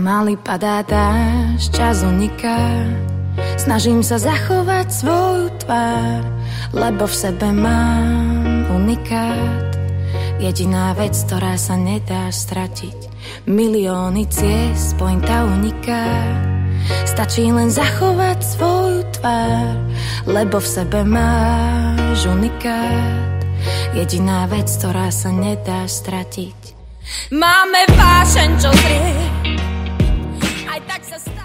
Pomaly padá dážď, čas uniká. Snažím sa zachovať svoju tvár, lebo v sebe mám unikát. Jediná vec, ktorá sa nedá stratiť. Milióny ciest, pointa uniká. Stačí len zachovať svoju tvár, lebo v sebe máš unikát. Jediná vec, ktorá sa nedá stratiť. Máme vášeň, čo zrie, aj tak sa stane.